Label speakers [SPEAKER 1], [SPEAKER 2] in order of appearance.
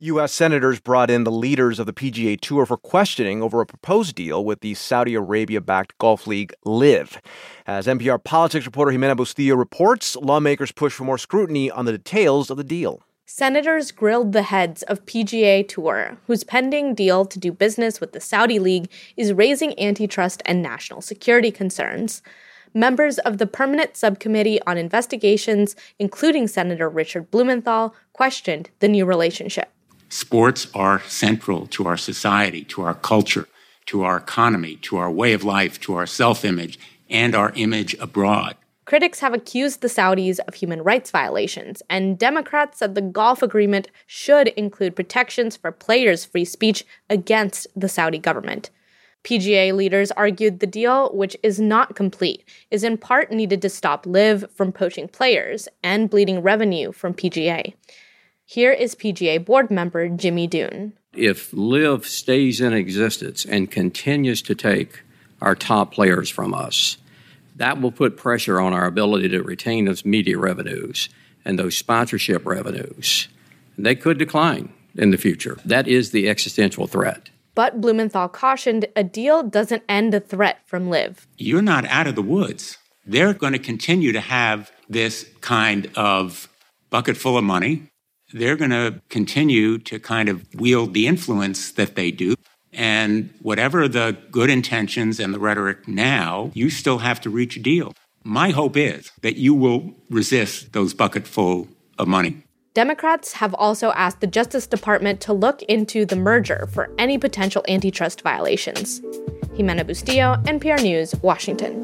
[SPEAKER 1] U.S. senators brought in the leaders of the PGA Tour for questioning over a proposed deal with the Saudi Arabia-backed golf league LIV. As NPR politics reporter Jimena Bustillo reports, lawmakers push for more scrutiny on the details of the deal.
[SPEAKER 2] Senators grilled the heads of PGA Tour, whose pending deal to do business with the Saudi League is raising antitrust and national security concerns. Members of the Permanent Subcommittee on Investigations, including Senator Richard Blumenthal, questioned the new relationship.
[SPEAKER 3] Sports are central to our society, to our culture, to our economy, to our way of life, to our self-image, and our image abroad.
[SPEAKER 2] Critics have accused the Saudis of human rights violations, and Democrats said the golf agreement should include protections for players' free speech against the Saudi government. PGA leaders argued the deal, which is not complete, is in part needed to stop LIV from poaching players and bleeding revenue from PGA. Here is PGA board member Jimmy Doon.
[SPEAKER 4] If LIV stays in existence and continues to take our top players from us, that will put pressure on our ability to retain those media revenues and those sponsorship revenues. And they could decline in the future. That is the existential threat.
[SPEAKER 2] But Blumenthal cautioned a deal doesn't end the threat from LIV.
[SPEAKER 3] You're not out of the woods. They're going to continue to have this kind of bucket full of money. They're going to continue to kind of wield the influence that they do. And whatever the good intentions and the rhetoric now, you still have to reach a deal. My hope is that you will resist those bucket full of money.
[SPEAKER 2] Democrats have also asked the Justice Department to look into the merger for any potential antitrust violations. Jimena Bustillo, NPR News, Washington.